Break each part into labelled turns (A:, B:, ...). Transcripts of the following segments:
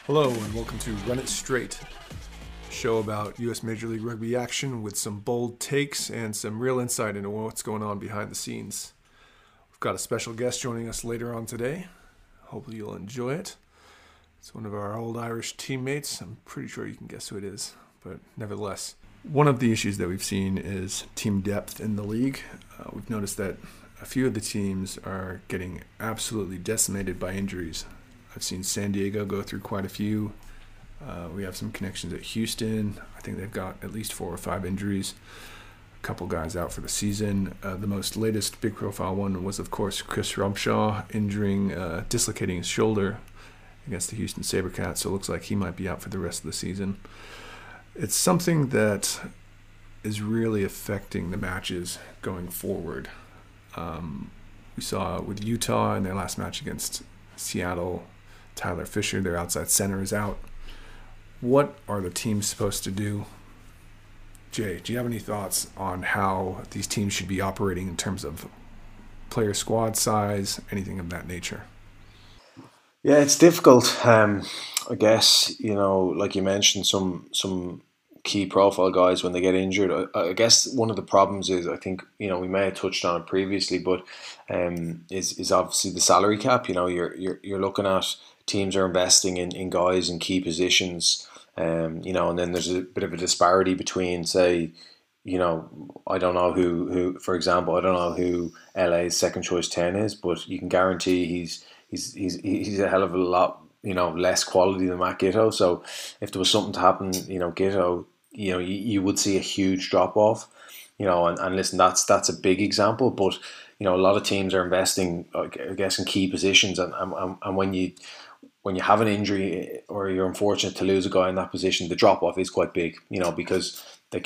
A: Hello and welcome to Run It Straight, a show about U.S. Major League Rugby action with some bold takes and some real insight into what's going on behind the scenes. We've got a special guest joining us later on today. Hopefully you'll enjoy it. It's one of our old Irish teammates. I'm pretty sure you can guess who it is, but nevertheless. One of the issues that we've seen is team depth in the league. We've noticed that a few of the teams are getting absolutely decimated by injuries. I've seen San Diego go through quite a few. We have some connections at Houston. I think they've got at least 4 or 5 injuries. A couple guys out for the season. The most latest big profile one was, of course, Chris Rumshaw dislocating his shoulder against the Houston SaberCats. So it looks like he might be out for the rest of the season. It's something that is really affecting the matches going forward. We saw with Utah in their last match against Seattle, Tyler Fisher, their outside center, is out. What are the teams supposed to do? Jay, do you have any thoughts on how these teams should be operating in terms of player squad size, anything of that nature?
B: Yeah, it's difficult. I guess, like you mentioned, some key profile guys when they get injured. I guess one of the problems is, I think, we may have touched on it previously, but is obviously the salary cap. You're looking at teams are investing in guys in key positions, and then there's a bit of a disparity between, say, I don't know who, for example, I don't know who LA's second choice 10 is, but you can guarantee he's a hell of a lot, less quality than Matt Giteau. So if there was something to happen, Giteau, you would see a huge drop off, and listen, that's a big example, but a lot of teams are investing, I guess, in key positions, and when you have an injury or you're unfortunate to lose a guy in that position, the drop off is quite big, because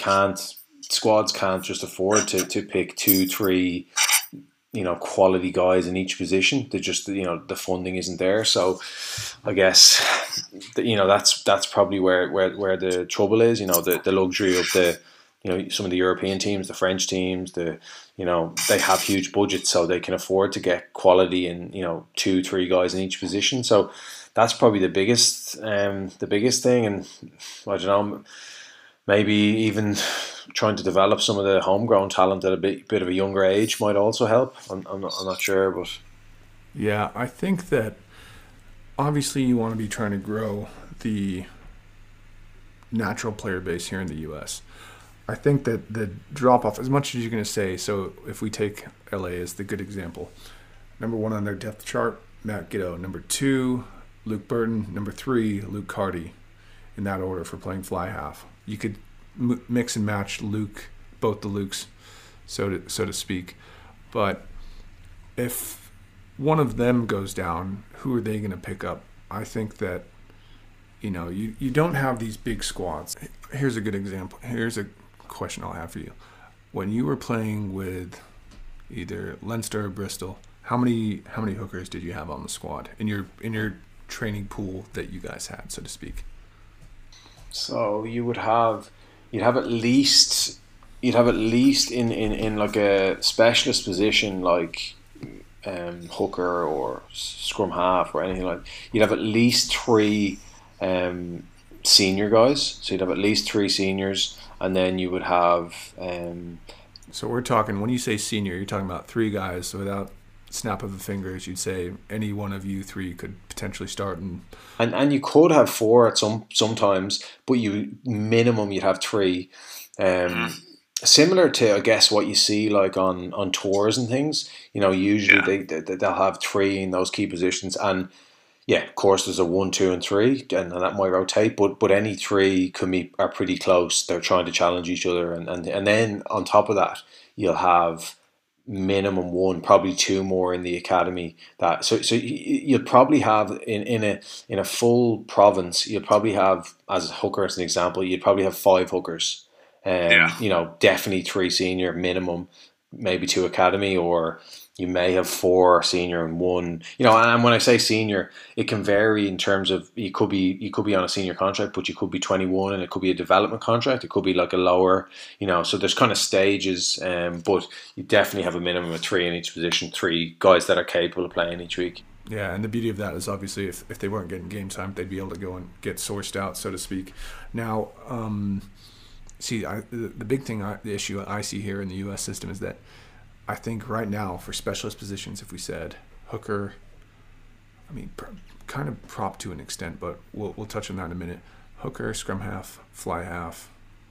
B: squads can't just afford to pick 2-3 quality guys in each position. They just, the funding isn't there. So I guess, that's probably where the trouble is. The luxury of some of the European teams, the French teams, they have huge budgets, so they can afford to get quality in 2-3 guys in each position. So that's probably the biggest thing. And I don't know, maybe even trying to develop some of the homegrown talent at a bit of a younger age might also help. I'm not sure, but
A: yeah, I think that obviously you want to be trying to grow the natural player base here in the U.S. I think that the drop off, as much as you're going to say, so if we take LA as the good example, number 1 on their depth chart, Matt Giteau. Number 2, Luke Burton. Number 3, Luke Carty, in that order for playing fly half. You could mix and match both the Lukes, so to speak. But if one of them goes down, who are they going to pick up? I think that, you don't have these big squads. Here's a good example. Here's a question I'll have for you. When you were playing with either Leinster or Bristol, how many hookers did you have on the squad in your training pool that you guys had, so to speak?
B: So you'd have at least in like a specialist position like hooker or scrum half or anything like, you'd have at least 3 senior guys. So you'd have at least 3 seniors, and then you would have
A: so we're talking, when you say senior, you're talking about 3 guys. So without snap of the fingers, you'd say any one of you 3 could potentially start, and
B: you could have 4 at sometimes, but you'd have 3. Similar to, I guess, what you see like on tours and things. Usually they'll have 3 in those key positions, and yeah, of course there's a 1, 2, and 3, and that might rotate, but any 3 are pretty close. They're trying to challenge each other, and then on top of that, you'll have minimum 1, probably 2 more in the academy. So you'll probably have in a full province, you'll probably have, as a hooker as an example, you'd probably have 5 hookers. Definitely 3 senior minimum, maybe 2 academy, or you may have 4 senior and 1. And when I say senior, it can vary in terms of, you could be on a senior contract, but you could be 21 and it could be a development contract. It could be like a lower, so there's kind of stages, but you definitely have a minimum of 3 in each position, 3 guys that are capable of playing each week.
A: Yeah, and the beauty of that is obviously if they weren't getting game time, they'd be able to go and get sourced out, so to speak. Now, the big thing, the issue I see here in the U.S. system is that I think right now for specialist positions, if we said hooker, I mean, kind of prop to an extent, but we'll touch on that in a minute. Hooker, scrum half, fly half.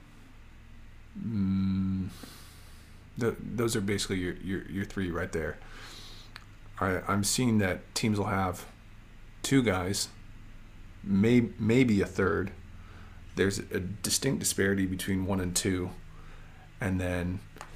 A: Those are basically your three right there. I'm seeing that teams will have two guys, maybe a third. There's a distinct disparity between 1 and 2, and then,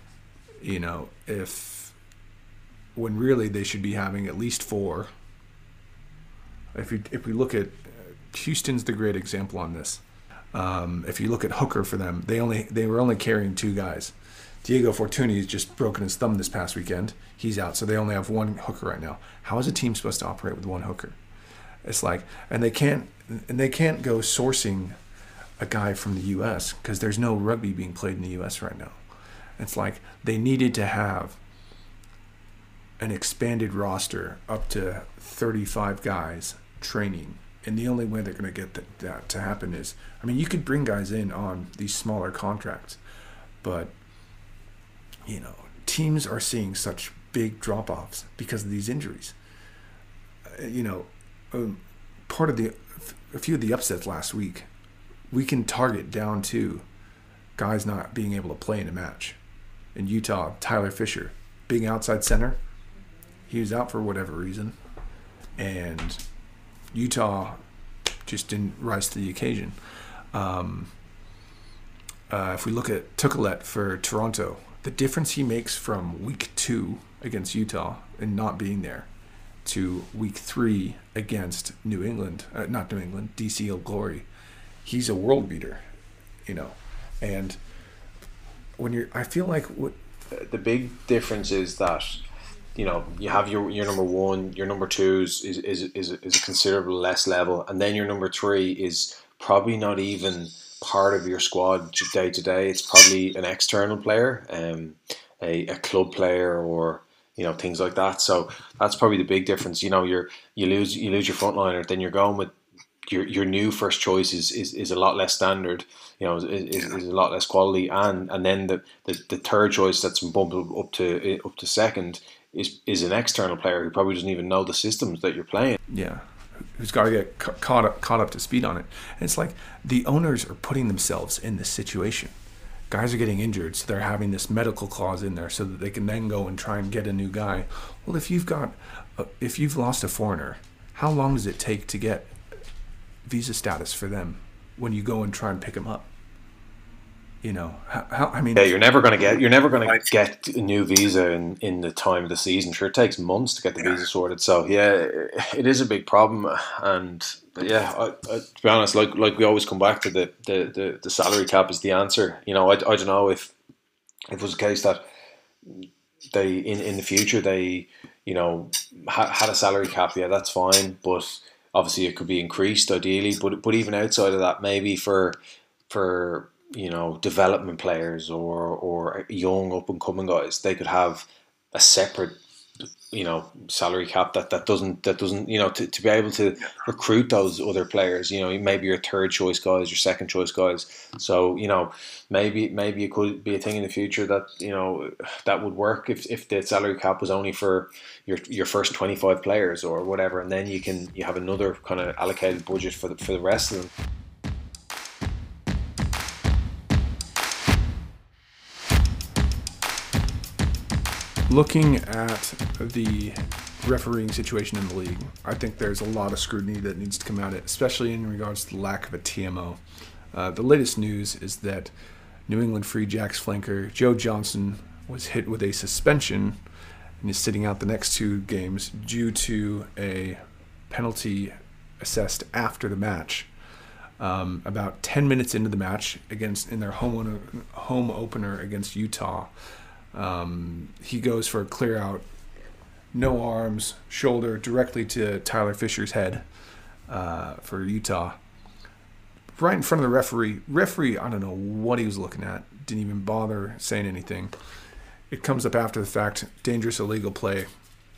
A: when really they should be having at least 4. If we look at Houston's the great example on this. If you look at hooker for them, they were only carrying 2 guys. Diego Fortuni's just broken his thumb this past weekend. He's out, so they only have 1 hooker right now. How is a team supposed to operate with 1 hooker? It's like, and they can't go sourcing a guy from the U.S. because there's no rugby being played in the U.S. right now. It's like they needed to have an expanded roster up to 35 guys training. And the only way they're going to get that to happen is, you could bring guys in on these smaller contracts, but, teams are seeing such big drop-offs because of these injuries. Part of a few of the upsets last week, we can target down to guys not being able to play in a match. In Utah, Tyler Fisher, big outside center, he was out for whatever reason, and Utah just didn't rise to the occasion. If we look at Tukelet for Toronto, the difference he makes from week 2 against Utah and not being there to week 3 against DC Old Glory, he's a world beater, and I feel like
B: the big difference is that you have your number 1, your number 2 is a considerable less level, and then your number 3 is probably not even part of your squad day to day. It's probably an external player, a club player, or things like that. So that's probably the big difference. You lose your frontliner, then you're going with your new first choice is a lot less standard. Is a lot less quality, and then the third choice that's been bumped up to second is an external player who probably doesn't even know the systems that you're playing.
A: Yeah, who's got to get caught up to speed on it. And it's like the owners are putting themselves in this situation. Guys are getting injured, so they're having this medical clause in there so that they can then go and try and get a new guy. Well, if you've lost a foreigner, how long does it take to get visa status for them when you go and try and pick them up?
B: You're never going to get a new visa in the time of the season. Sure, it takes months to get the visa sorted. So yeah, it is a big problem. And yeah, to be honest, like we always come back to the salary cap is the answer. I don't know if it was a case that they in the future they had a salary cap. Yeah, that's fine, but obviously it could be increased ideally. But even outside of that, maybe for development players or young up and coming guys, they could have a separate salary cap that doesn't to be able to recruit those other players, maybe your third choice guys, your second choice guys. So maybe it could be a thing in the future that that would work if the salary cap was only for your first 25 players or whatever, and then you have another kind of allocated budget for the rest of them.
A: Looking at the refereeing situation in the league, I think there's a lot of scrutiny that needs to come at it, especially in regards to the lack of a TMO. The latest news is that New England Free Jacks flanker Joe Johnson was hit with a suspension and is sitting out the next 2 games due to a penalty assessed after the match. About 10 minutes into the match in their home opener against Utah, he goes for a clear out, no arms, shoulder directly to Tyler Fisher's head for Utah. Right in front of the referee. Referee, I don't know what he was looking at. Didn't even bother saying anything. It comes up after the fact. Dangerous illegal play.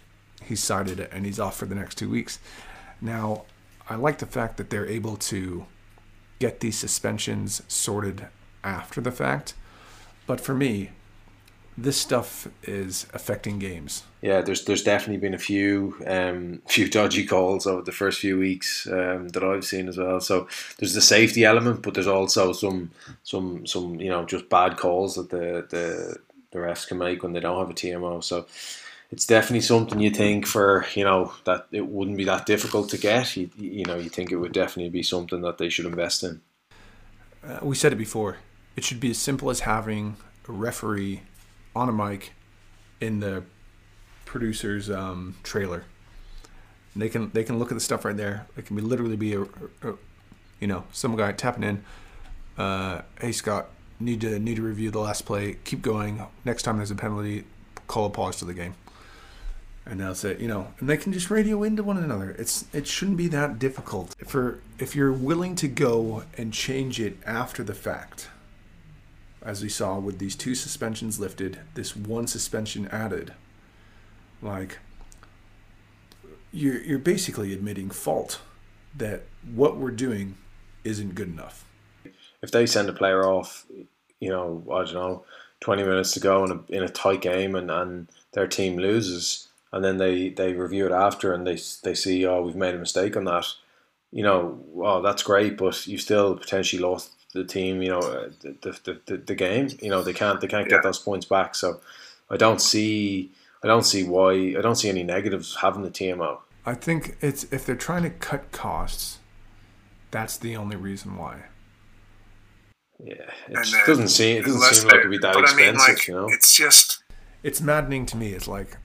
A: he's cited it and he's off for the next 2 weeks. Now, I like the fact that they're able to get these suspensions sorted after the fact. But for me, this stuff is affecting games.
B: Yeah, there's definitely been a few dodgy calls over the first few weeks that I've seen as well. So there's the safety element, but there's also some just bad calls that the refs can make when they don't have a TMO. So it's definitely something you think that it wouldn't be that difficult to get. You think it would definitely be something that they should invest in.
A: We said it before. It should be as simple as having a referee on a mic in the producer's trailer. And they can look at the stuff right there. It can literally be some guy tapping in. Hey Scott, need to review the last play. Keep going. Next time there's a penalty, call a pause to the game. And that's it. And they can just radio into one another. It shouldn't be that difficult. If you're willing to go and change it after the fact, as we saw with these 2 suspensions lifted, this 1 suspension added, like you're basically admitting fault that what we're doing isn't good enough.
B: If they send a player off, I don't know, 20 minutes to go in a tight game and their team loses, and then they review it after and they see, we've made a mistake on that, that's great, but you still potentially lost the team, the game. They can't get those points back. So I don't see any negatives having the TMO.
A: I think it's if they're trying to cut costs, that's the only reason why.
B: Yeah, it doesn't seem like it'd be that expensive.
A: It's maddening to me. It's like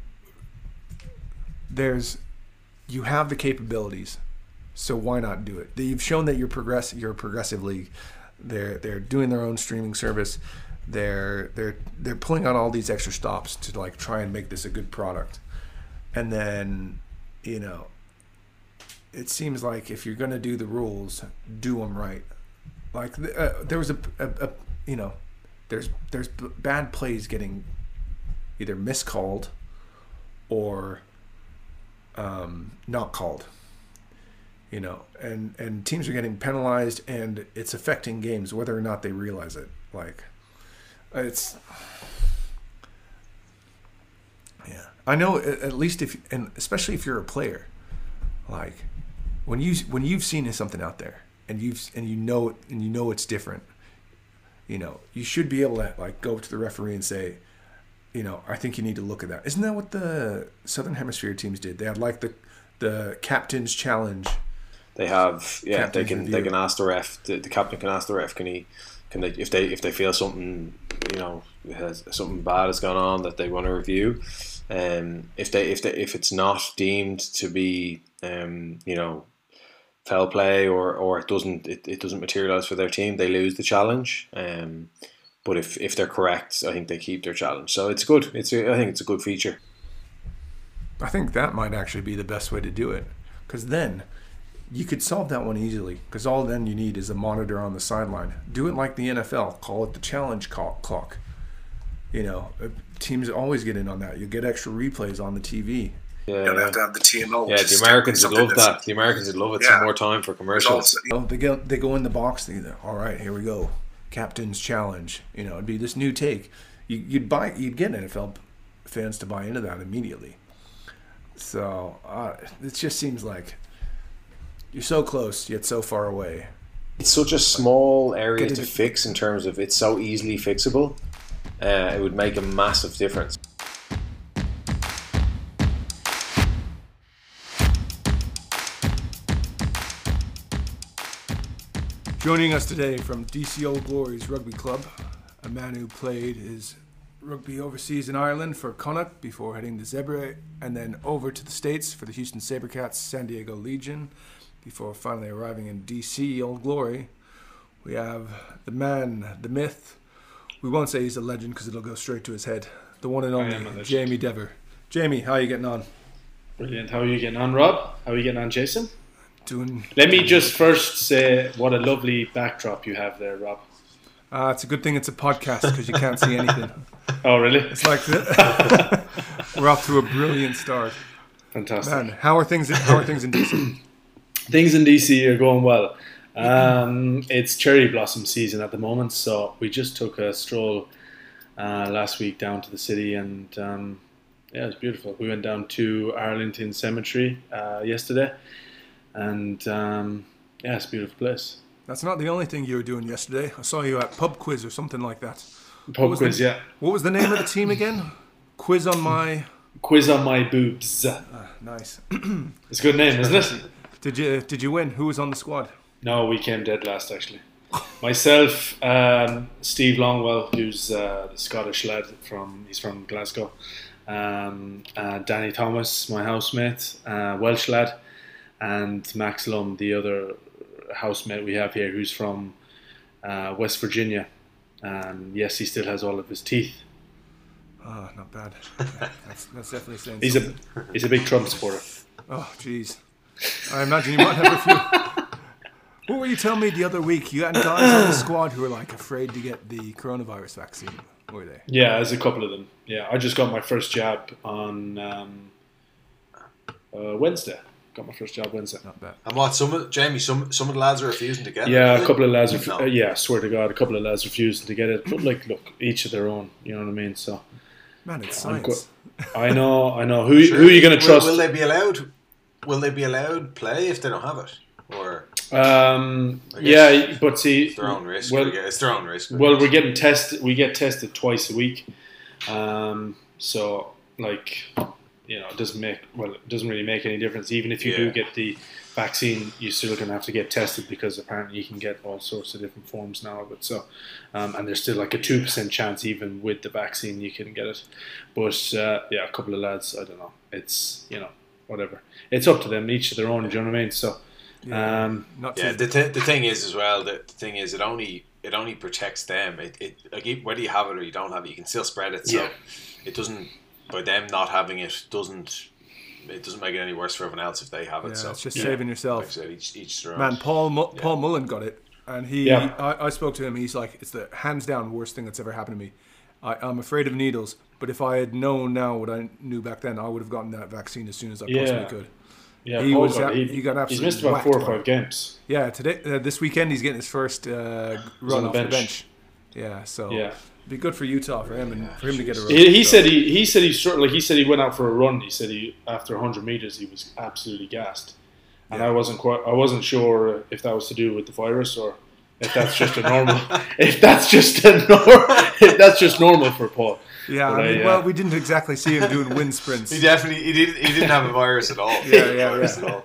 A: you have the capabilities. So why not do it? You've shown that you're a progressive league. They're doing their own streaming service. They're pulling out all these extra stops to like try and make this a good product. And then, it seems like if you're going to do the rules, do them right. Like there was there's bad plays getting either miscalled or not called. And teams are getting penalized, and it's affecting games whether or not they realize it. Like, I know at least and especially if you're a player, like when you've seen something out there and you know it's different, you should be able to like go to the referee and say, I think you need to look at that. Isn't that what the Southern Hemisphere teams did? They had like the captain's challenge. They have, yeah. They can ask the ref. The captain can ask the ref. Can they if they feel something something bad has gone on that they want to review. If it's not deemed to be foul play or it doesn't materialize for their team, they lose the challenge. But if they're correct, I think they keep their challenge. So it's good. I think it's a good feature. I think that might actually be the best way to do it, because then you could solve that one easily, because all then you need is a monitor on the sideline. Do it like the NFL. Call it the challenge clock. Teams always get in on that. You get extra replays on the TV. Yeah, you have to have the TMO. Yeah, the Americans would love that. The Americans would love it. Some more time for commercials. They go in the box. All right, here we go. Captain's challenge. It'd be this new take. You'd get NFL fans to buy into that immediately. So it just seems like you're so close yet so far away. It's such a small area to fix in terms of it's so easily fixable. It would make a massive difference. Joining us today from DC Old Glories Rugby Club, a man who played his rugby overseas in Ireland for Connacht before heading to Zebre, and then over to the States for the Houston SaberCats San Diego Legion before finally arriving in DC Old Glory. We have the man, the myth. We won't say he's a legend because it'll go straight to his head. The one and only Jamie Dever. Jamie, how are you getting on?
C: Brilliant. How are you getting on, Rob? How are you getting on, Jason?
A: Doing.
C: Let me just first say what a lovely backdrop you have there, Rob.
A: It's a good thing it's a podcast because you can't see anything.
C: Oh, really?
A: It's like we're off to a brilliant start.
C: Fantastic.
A: Man, how are things in DC?
C: Things in DC are going well. It's cherry blossom season at the moment, so we just took a stroll last week down to the city, and yeah, it's beautiful. We went down to Arlington Cemetery yesterday, and yeah, it's a beautiful place.
A: That's not the only thing you were doing yesterday. I saw you at Pub Quiz or something like that.
C: Pub quiz, yeah.
A: What was the name of the team again? Quiz on my
C: boobs.
A: Nice.
C: It's a good name, isn't it?
A: Did you win? Who was on the squad?
C: No, we came dead last, actually. Myself, Steve Longwell, who's the Scottish lad he's from Glasgow. Danny Thomas, my housemate, Welsh lad, and Max Lum, the other housemate we have here, who's from West Virginia. Yes, he still has all of his teeth.
A: Oh, not bad. That's definitely saying
C: He's a big Trump supporter.
A: Oh, jeez. I imagine you might have a few. What were you telling me the other week? You had guys on the squad who were like afraid to get the coronavirus vaccine, were they?
C: Yeah, there's a couple of them. Yeah, I just got my first jab on Wednesday. Got my first jab Wednesday.
A: Not bad.
D: And what? Some of the lads are refusing to get it.
C: Yeah, a couple of lads.
D: No.
C: Yeah, I swear to God, a couple of lads refusing to get it. But like, look, each of their own. You know what I mean? So,
A: Man, it's science.
C: I know. Who are you going to trust?
D: Will they be allowed? Will they be allowed play if they don't have it? Or
C: yeah, but see,
D: it's their own risk.
C: Well,
D: It's their own risk.
C: Well, we're getting tested. We get tested twice a week. So like, you know, it doesn't really make any difference. Even if you do get the vaccine, you're still going to have to get tested because apparently you can get all sorts of different forms now of it. So, and there's still like a 2% chance even with the vaccine you can get it. But yeah, a couple of lads, I don't know. It's, you know, whatever. It's up to them, each of their own. Do you know what I mean? So,
D: the thing is as well. The thing is, it only protects them. It like whether you have it or you don't have it, you can still spread it. So it doesn't. By them not having it doesn't make it any worse for everyone else if they have it.
A: Yeah,
D: so
A: it's just saving yourself.
D: Like I said, each their own.
A: Man, Paul Mullen got it, and I spoke to him. He's like, it's the hands down worst thing that's ever happened to me. I'm afraid of needles, but if I had known now what I knew back then, I would have gotten that vaccine as soon as I possibly could.
C: Yeah,
A: he got absolutely
C: he's missed about 4 or 5 games.
A: Yeah, this weekend he's getting his first run off the bench. Yeah, so it'd be good for Utah for him and for him to get a run.
C: He said he went out for a run. He said after 100 meters he was absolutely gassed, and I wasn't sure if that was to do with the virus or if that's just a normal if that's just normal for Paul.
A: Yeah, well, we didn't exactly see him doing wind sprints.
D: He didn't have a virus at all.
A: Yeah.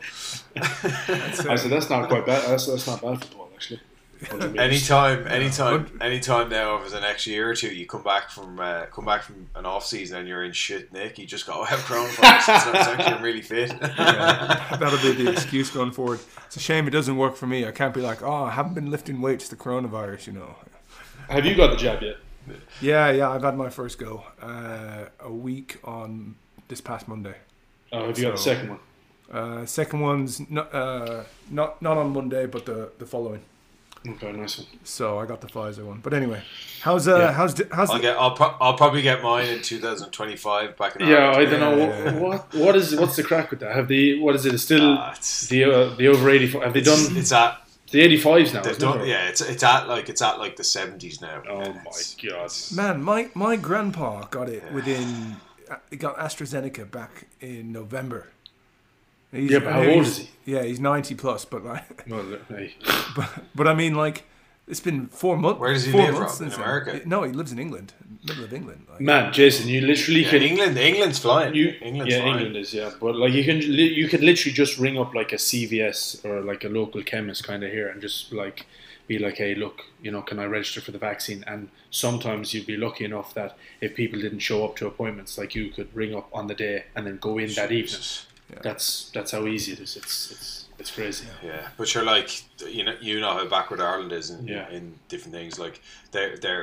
C: I said that's not quite bad. That's not bad for Paul actually.
D: Anytime now over the next year or two, you come back from an off season and you're in shit nick. You just go, I have coronavirus. It's actually I'm really fit.
A: That'll be the excuse going forward. It's a shame it doesn't work for me. I can't be like, I haven't been lifting weights. The coronavirus, you know.
C: Have you got the jab yet?
A: Yeah. I've had my first go a week on this past Monday.
C: Oh, have you got the second one?
A: Second one's not on Monday, but the following.
C: Okay, nice one.
A: So I got the Pfizer one, but anyway, how's
D: I'll probably get mine in 2025 back in
C: Ireland. I don't know what's the crack with that. Have the what is it? It's still the over 84. Have they done?
D: It's at
C: the 85s now.
D: It's at like the 70s now.
C: Oh my god,
A: man! My grandpa got it he got AstraZeneca back in November.
C: But how old is he?
A: Yeah, he's 90 plus, but like,
C: hey.
A: but I mean, like, it's been 4 months.
D: Where does he live from? In America?
A: No, he lives in England, middle of England. Like.
C: Man, Jason, you literally can.
D: England's flying.
C: England is, but like you can literally just ring up like a CVS or like a local chemist kind of here and just like be like, hey, look, you know, can I register for the vaccine? And sometimes you'd be lucky enough that if people didn't show up to appointments, like you could ring up on the day and then go in that evening. Yeah. That's how easy it is. It's crazy.
D: Yeah, but you're like you know how backward Ireland is in different things. Like they're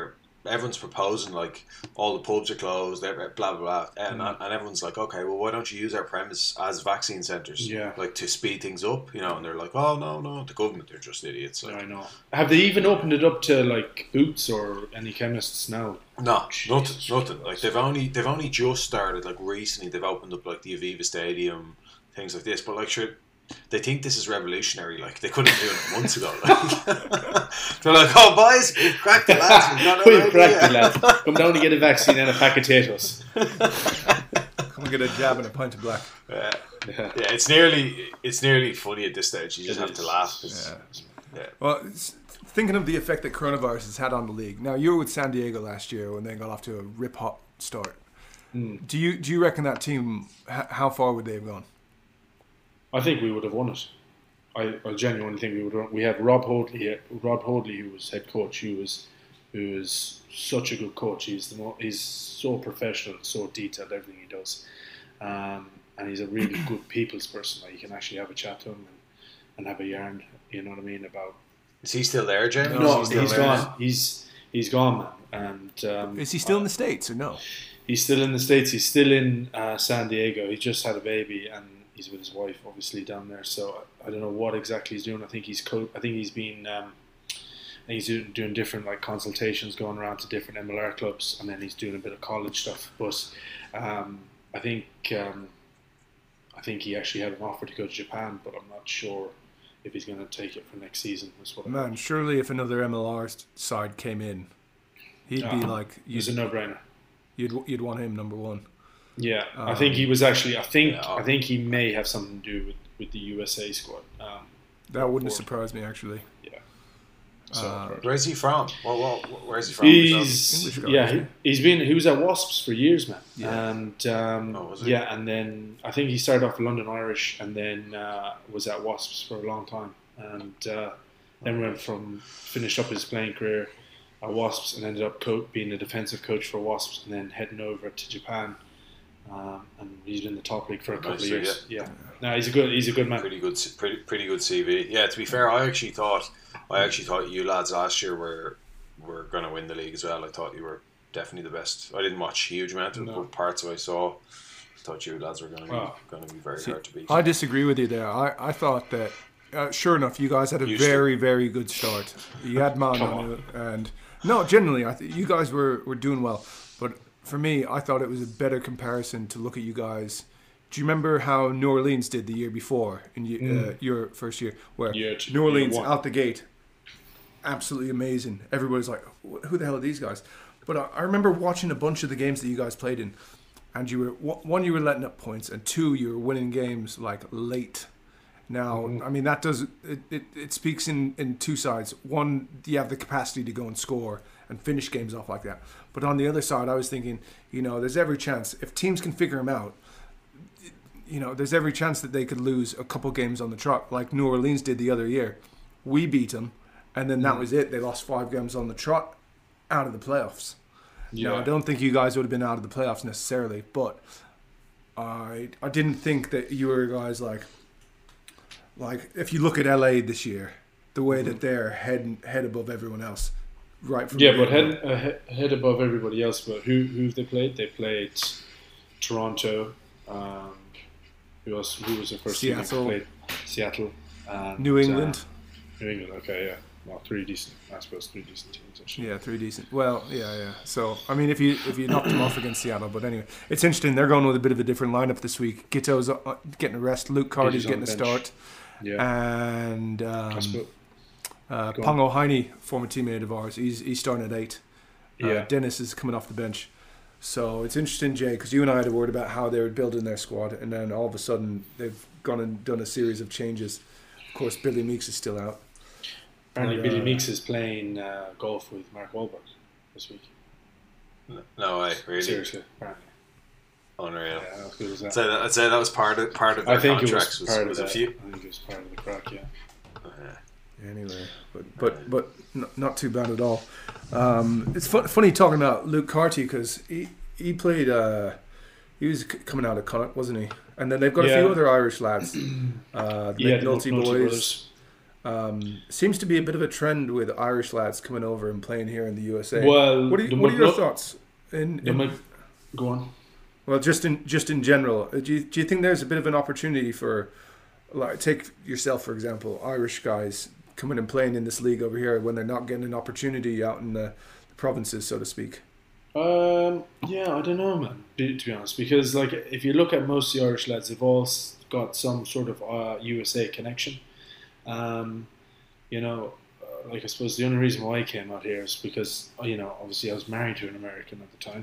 D: everyone's proposing like all the pubs are closed, blah blah blah, and everyone's like, okay, well, why don't you use our premise as vaccine centres, like to speed things up, and they're like, oh no, the government, they're just idiots. Like,
C: I know. Have they even opened it up to like Boots or any chemists now?
D: No, nothing. Like they've only just started. Like recently, they've opened up like the Aviva Stadium, things like this. But like, sure, they think this is revolutionary. Like they couldn't do it months ago. Like, they're like, "Oh, boys, we've cracked the lads.
C: We've cracked the lads. Come down to get a vaccine and a pack of potatoes.
A: Come and get a jab and a pint of black."
D: Yeah, it's nearly funny at this stage. You just have to laugh.
A: Yeah. Well, thinking of the effect that coronavirus has had on the league. Now, you were with San Diego last year when they got off to a rip-hot start. Do you reckon that team, how far would they have gone?
C: I think we would have won it. I genuinely think we would have won. We had Rob Hoadley, who was head coach, who is such a good coach. He's so professional, so detailed, everything he does. And he's a really good people's person. Like, you can actually have a chat to him and have a yarn, you know what I mean, about...
D: Is he still there, Jamie?
C: No, he's gone. He's gone, man. And
A: is he still in the States or no?
C: He's still in the States. He's still in San Diego. He just had a baby, and he's with his wife, obviously, down there. So I don't know what exactly he's doing. I think he's been he's doing different like consultations, going around to different MLR clubs, and then he's doing a bit of college stuff. But I think he actually had an offer to go to Japan, but I'm not sure if he's going to take it for next season.
A: Man, surely if another MLR side came in, he'd be like...
C: It's a no-brainer.
A: You'd want him number one.
C: Yeah, I think he was actually... I think he may have something to do with the USA squad.
A: That wouldn't surprise me, actually.
C: Yeah.
D: So, where's he from? Where's he from?
C: He was at Wasps for years, man.
A: Yeah.
C: And and then I think he started off London Irish, and then was at Wasps for a long time, and then finished up his playing career at Wasps, and ended up being a defensive coach for Wasps, and then heading over to Japan. And he's been in the top league for a couple of years. Yeah. No, he's a good man.
D: Pretty good CV. Yeah. To be fair, I actually thought you lads last year were going to win the league as well. I thought you were definitely the best. I didn't watch a huge amount of the parts I saw. I thought you lads were going to be very hard to beat.
A: I disagree with you there. I thought that sure enough, you guys had a very very good start. You had Manu, and no, generally, you guys were doing well, but. For me, I thought it was a better comparison to look at you guys. Do you remember how New Orleans did the year before in your first year? Where New Orleans out the gate, absolutely amazing. Everybody's like, who the hell are these guys? But I remember watching a bunch of the games that you guys played in, and you were letting up points, and two, you were winning games like late. Now, I mean, that does it speaks in two sides. One, you have the capacity to go and score and finish games off like that. But on the other side, I was thinking, there's every chance, if teams can figure them out, there's every chance that they could lose a couple games on the trot, like New Orleans did the other year. We beat them, and then that was it. They lost 5 games on the trot, out of the playoffs. Yeah. Now, I don't think you guys would have been out of the playoffs necessarily, but I didn't think that you were guys like if you look at LA this year, the way that they're head above everyone else. Right from
C: but head above everybody else. But who they played? They played Toronto. Who else? Who was the first team they played? Seattle. And,
A: New England.
C: New England. Okay, yeah. Well, 3 decent teams. Actually.
A: Yeah, 3 decent. Well, yeah. So I mean, if you knocked them off against Seattle, but anyway, it's interesting. They're going with a bit of a different lineup this week. Gitto's getting a rest. Luke Carty's getting a start.
C: Yeah.
A: And. Pongo Heine, former teammate of ours, he's starting at 8. Dennis is coming off the bench. So it's interesting, Jay, because you and I had a word about how they were building their squad, and then all of a sudden they've gone and done a series of changes. Of course, Billy Meeks is still out.
C: Apparently, Billy Meeks is playing golf with Mark Wahlberg this week.
D: No way, really?
C: Seriously, apparently.
D: Unreal.
C: Yeah, how good was that?
D: I'd say that was part of their contracts.
C: I think it was part of the crack, yeah.
A: Anyway, but not too bad at all. It's funny talking about Luke Carty because he played. He was coming out of Connacht, wasn't he? And then they've got a few other Irish lads. The McNulty boys. Seems to be a bit of a trend with Irish lads coming over and playing here in the USA.
C: Well,
A: what are your thoughts?
C: Go on.
A: Well, just in general, do you think there's a bit of an opportunity for, like, take yourself for example, Irish guys coming and playing in this league over here when they're not getting an opportunity out in the provinces, so to speak?
C: Yeah, I don't know, man. To be honest, because like if you look at most of the Irish lads, they've all got some sort of USA connection. Like I suppose the only reason why I came out here is because obviously I was married to an American at the time.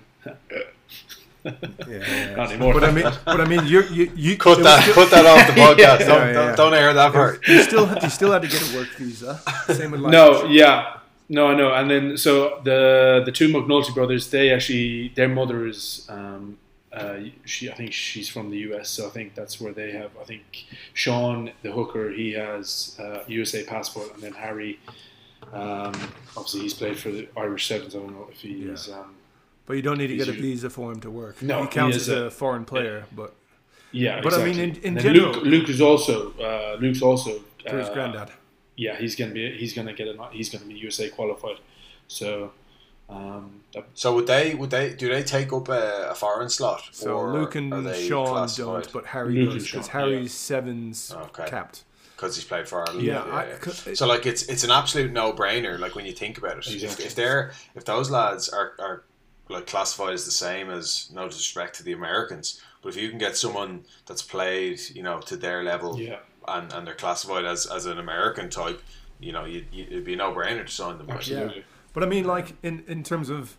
A: Yeah.
C: Not anymore.
A: But I mean, you
D: cut that off the podcast. Don't air that part.
A: You still had to get a work visa. Same with
C: No, I know. And then so the two McNulty brothers, their mother is I think she's from the US, so I think that's where they have. I think Sean, the hooker, he has a USA passport, and then Harry, obviously he's played for the Irish Sevens. I don't know if he's.
A: But you don't need to get a visa for him to work.
C: No,
A: he counts as a foreign player, but.
C: Yeah,
A: but
C: exactly.
A: I mean, in general,
C: Luke is also.
A: For his granddad.
C: Yeah, he's gonna be USA qualified. So.
D: So do they take up a foreign slot?
A: So Luke and Sean don't, but Harry does, because Harry's sevens capped.
D: Because he's played for Ireland.
A: Yeah.
D: So like it's an absolute no-brainer. Like when you think about it,
C: exactly.
D: if those lads are like classified as the same as, no disrespect to the Americans, but if you can get someone that's played to their level, and they're classified as an American type, it'd be a no-brainer to sign them.
C: Absolutely.
A: Yeah. But I mean, like in terms of,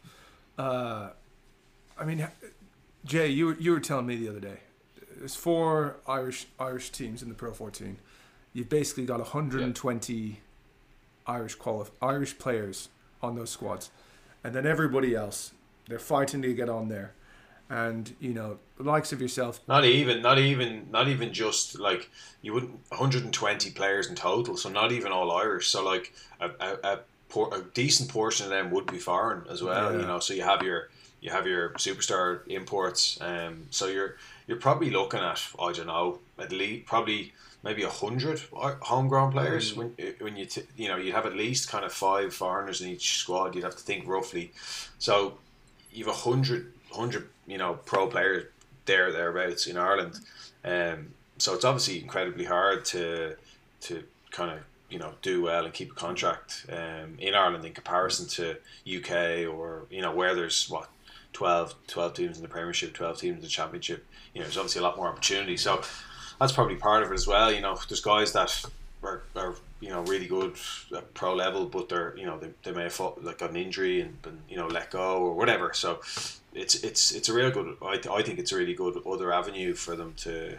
A: Jay, you were telling me the other day, there's 4 Irish teams in the Pro 14. You've basically got 120 Irish players on those squads, and then everybody else, they're fighting to get on there, and the likes of yourself.
D: Not even just like you wouldn't 120 players in total, so not even all Irish. So like a decent portion of them would be foreign as well, so you have your superstar imports, so you're probably looking at, I don't know, at least probably maybe 100 homegrown players. When you'd have at least kind of 5 foreigners in each squad. You'd have to think roughly, so you've 100 pro players thereabouts in Ireland, so it's obviously incredibly hard to kind of do well and keep a contract in Ireland in comparison to UK or where there's 12 teams in the Premiership, 12 teams in the Championship. There's obviously a lot more opportunity, so that's probably part of it as well. There's guys that are really good at pro level, but they're they may have got an injury and been let go or whatever. So it's a real good. I think it's a really good other avenue for them to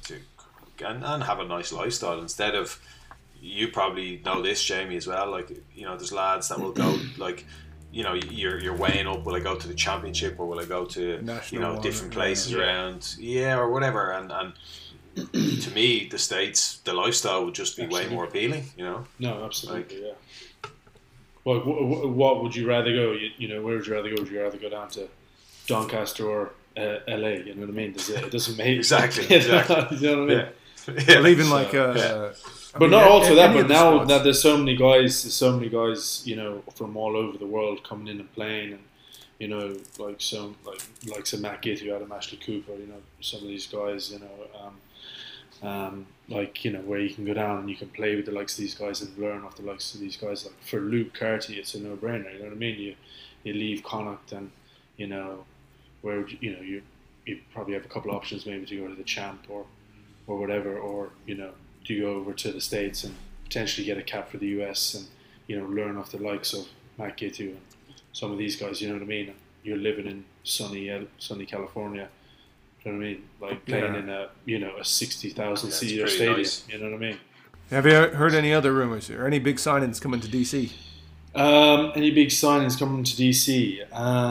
D: and have a nice lifestyle instead of. You probably know this, Jamie, as well. Like there's lads that will go like, you're weighing up. Will I go to the Championship or will I go to National different places around? Yeah, or whatever. And to me, the States, the lifestyle would just be way more appealing.
C: No, absolutely, yeah. Well, what would you rather go? Where would you rather go? Would you rather go down to Doncaster or LA? You know what I mean? It doesn't make
D: exactly.
C: You know what I mean?
A: Yeah. Well, even like.
C: But not also that, but now that there's so many guys, from all over the world coming in and playing, and like some Matt Gitty, Adam Ashley Cooper, some of these guys, where you can go down and you can play with the likes of these guys and learn off the likes of these guys. Like for Luke Carty, it's a no-brainer. You know what I mean? You leave Connacht and where you probably have a couple of options maybe to go to the Champ or whatever, or do you go over to the States and potentially get a cap for the US and learn off the likes of Matt Gittu and some of these guys, you know what I mean? You're living in sunny California, you know what I mean? Like playing in a 60,000 seat stadium, nice. You know what I mean?
A: Have you heard any other rumours or any big signings coming to DC?
C: Any big signings coming to DC?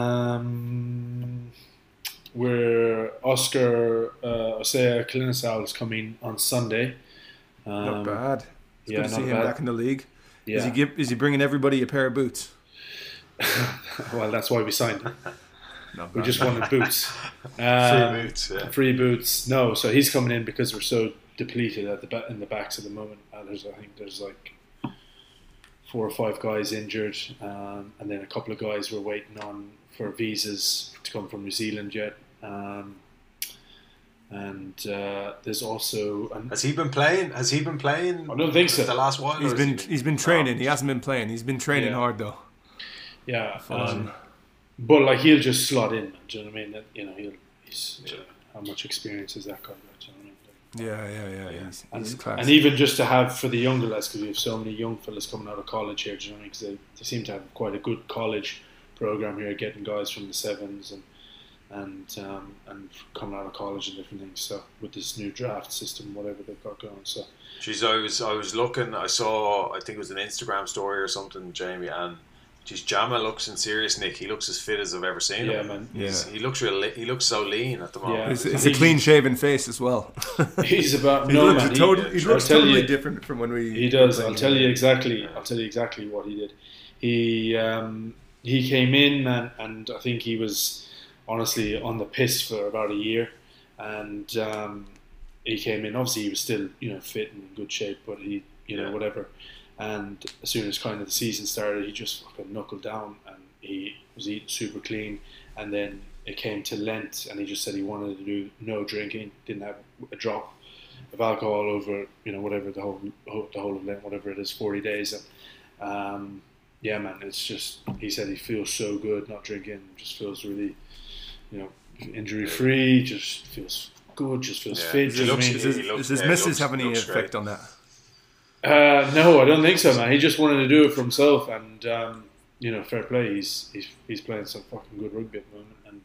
C: Where Oscar Osea Klinisal is coming on Sunday.
A: Not bad. It's good to see him back in the league.
C: Yeah.
A: Is he bringing everybody a pair of boots?
C: Well, that's why we signed him. We just wanted boots.
D: Free boots. Yeah.
C: Free boots. No, so he's coming in because we're so depleted in the backs at the moment. I think there's like 4 or 5 guys injured, and then a couple of guys were waiting on for visas to come from New Zealand yet. And there's also
D: has he been playing? I
C: don't think so.
D: The last while
A: he's been training. He hasn't been playing. He's been training hard though.
C: Yeah, but like he'll just slot in. Do you know what I mean? That, you know, how much experience has that guy got? Do you know what I mean?
A: Yeah. He's class.
C: And even just to have for the younger lads, because we have so many young fellas coming out of college here, do you know what I mean? Because they seem to have quite a good college program here, getting guys from the sevens and coming out of college and different things. So with this new draft system, whatever they've got going. So,
D: geez, I was looking. I saw. I think it was an Instagram story or something, Jamie, and. Geez, Jama looks in serious nick. He looks as fit as I've ever seen him.
C: Yeah, man.
D: He looks he looks so lean at the moment.
A: Yeah. It's a clean-shaven face as well.
C: He's about
A: he looks totally different from when we.
C: He does. I'll tell you exactly what he did. He came in and I think he was honestly on the piss for about a year, and he came in. Obviously, he was still fit and in good shape, but he whatever. And as soon as kind of the season started, he just fucking knuckled down and he was eating super clean. And then it came to Lent and he just said he wanted to do no drinking, didn't have a drop of alcohol over, whatever the whole of Lent, whatever it is, 40 days. And yeah, man, it's just, he said he feels so good not drinking, just feels really, injury free, just feels good, just feels fit.
A: Does his missus have any effect on that?
C: No, I don't think so, man. He just wanted to do it for himself, and fair play. He's playing some fucking good rugby at the moment, and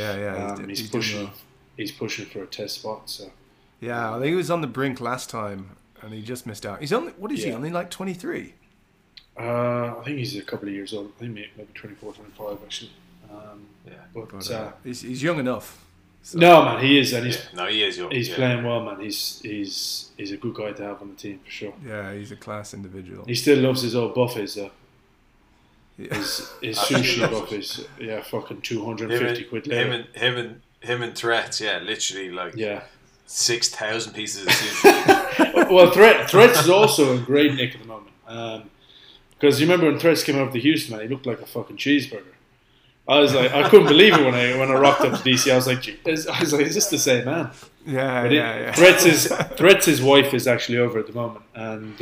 C: he's pushing for a test spot. So
A: yeah, I think he was on the brink last time, and he just missed out. He's only only like 23.
C: I think he's a couple of years old. I think maybe 24, 25 actually.
A: He's young enough.
C: So. No, man, he is, and
D: he is young.
C: He's playing well, man. He's a good guy to have on the team for sure.
A: Yeah, he's a class individual.
C: He still loves his old buffets though. Yeah. His sushi buffets, fucking 250 quid later.
D: Him and Threats, literally like 6,000 pieces of sushi.
C: Well, Threats is also in great nick at the moment. Because you remember when Threats came out of the Houston, man, he looked like a fucking cheeseburger. I was like, I couldn't believe it when I rocked up to DC. I was like, is this the same man?
A: Yeah.
C: Threats' wife is actually over at the moment, and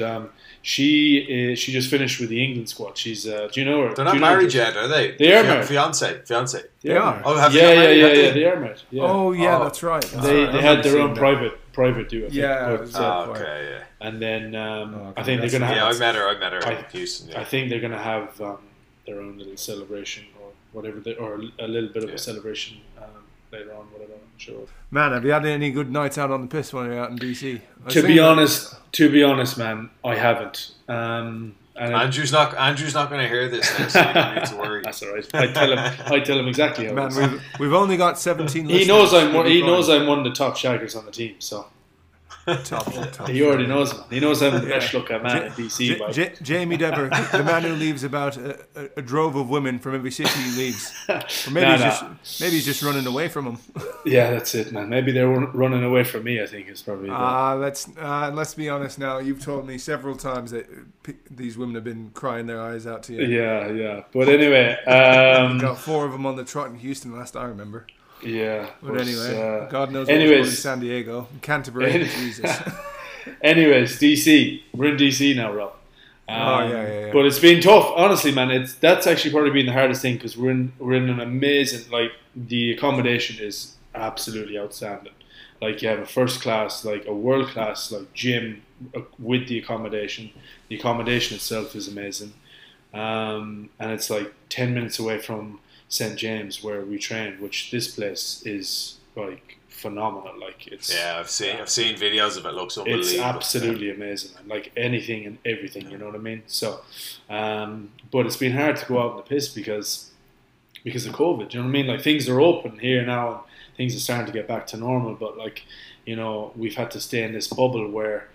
C: she just finished with the England squad. She's do you know her?
D: They're not married yet, are they?
C: They are married.
D: Fiance.
C: They are.
D: Oh, have
C: yeah. They are married. Yeah.
A: Oh yeah, that's right.
C: They had their own private do. I think.
D: Okay.
C: And then I think they're gonna have.
D: Yeah, I met her in Houston. Yeah.
C: I think they're gonna have their own little celebration or whatever, or a little bit of a celebration later on, whatever. I'm sure.
A: Man, have you had any good nights out on the piss when you're out in DC?
C: To be honest, man, I haven't.
D: Andrew's not going to hear this now, so you don't need to worry.
C: That's all right. I tell him exactly how.
A: Man, we've only got 17.
C: He knows I'm one of the top shaggers on the team, so.
A: Top.
C: He already knows me. He knows I'm the best looking man in DC.
A: Jamie Dever, the man who leaves about a drove of women from every city he leaves. Or maybe he's just running away from them.
C: Yeah, that's it, man. Maybe they're running away from me. I think is probably.
A: Let's be honest now. You've told me several times that these women have been crying their eyes out to you.
C: Yeah. But anyway,
A: got 4 of them on the trot in Houston last I remember.
C: Yeah,
A: but anyway, God knows what's going in San Diego, Canterbury, Jesus.
C: Anyways, DC, we're in DC now, Rob.
A: Yeah.
C: But it's been tough, honestly, man. That's actually probably been the hardest thing because we're in an amazing, like the accommodation is absolutely outstanding. Like you have a first class, like a world class, like gym with the accommodation. The accommodation itself is amazing, and it's like 10 minutes away from St. James where we train, which this place is like phenomenal. Like it's
D: I've seen videos of it. Looks unbelievable.
C: It's absolutely amazing, man. Like anything and everything, you know what I mean? So but it's been hard to go out in the piss because of COVID, you know what I mean? Like things are open here now and things are starting to get back to normal, but like, we've had to stay in this bubble where,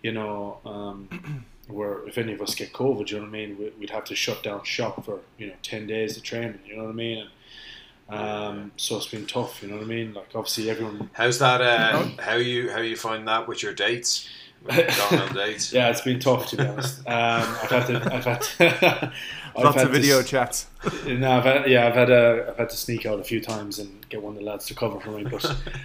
C: where if any of us get COVID, you know what I mean, we'd have to shut down shop for 10 days of training, you know what I mean, and so it's been tough, you know what I mean, like obviously everyone.
D: How's that? How you find that with your dates? Going on dates.
C: Yeah, it's been tough to be honest. I've had
A: lots of video chats.
C: No, I've had to sneak out a few times and get one of the lads to cover for me. But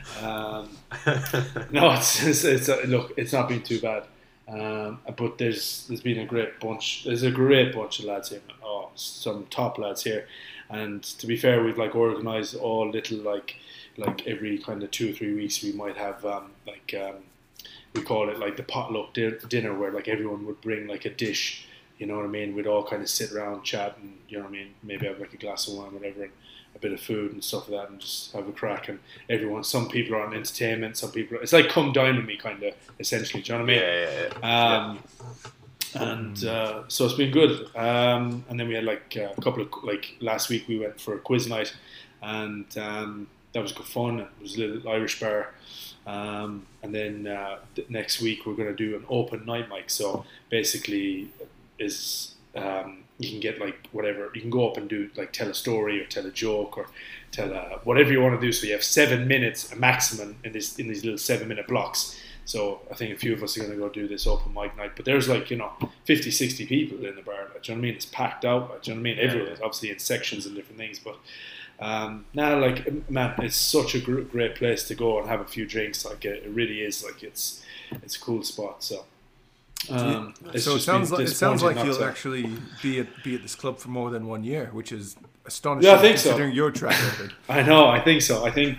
C: no, it's not been too bad. But there's been a great bunch. There's a great bunch of lads here. Oh, some top lads here. And to be fair, we've like organised all little like every kind of 2 or 3 weeks we might have we call it like the potluck dinner, where like everyone would bring like a dish, you know what I mean? We'd all kind of sit around, chat, and you know what I mean, maybe have like a glass of wine, whatever, and a bit of food and stuff like that, and just have a crack. And everyone, some people are on entertainment, some people it's like come dine with me kind of essentially, do you know what I mean? And so it's been good. And then we had like a couple of like last week we went for a quiz night, and that was good fun. It was a little Irish bar. And then next week we're going to do an open night mic. So basically, you can get like whatever, you can go up and do like tell a story or tell a joke or tell whatever you want to do. So you have 7 minutes a maximum in these little 7-minute blocks. So I think a few of us are going to go do this open mic night. But there's like 50, 60 people in the bar. Like, do you know what I mean? It's packed out. Like, do you know what I mean? Everyone is obviously in sections and different things, but. Now, like, man, it's such a great place to go and have a few drinks. Like, it really is. Like, it's a cool spot. So,
A: so it sounds like you'll actually be at this club for more than 1 year, which is astonishing.
C: Yeah, I think
A: considering
C: so.
A: Your track record.
C: I know. I think so. I think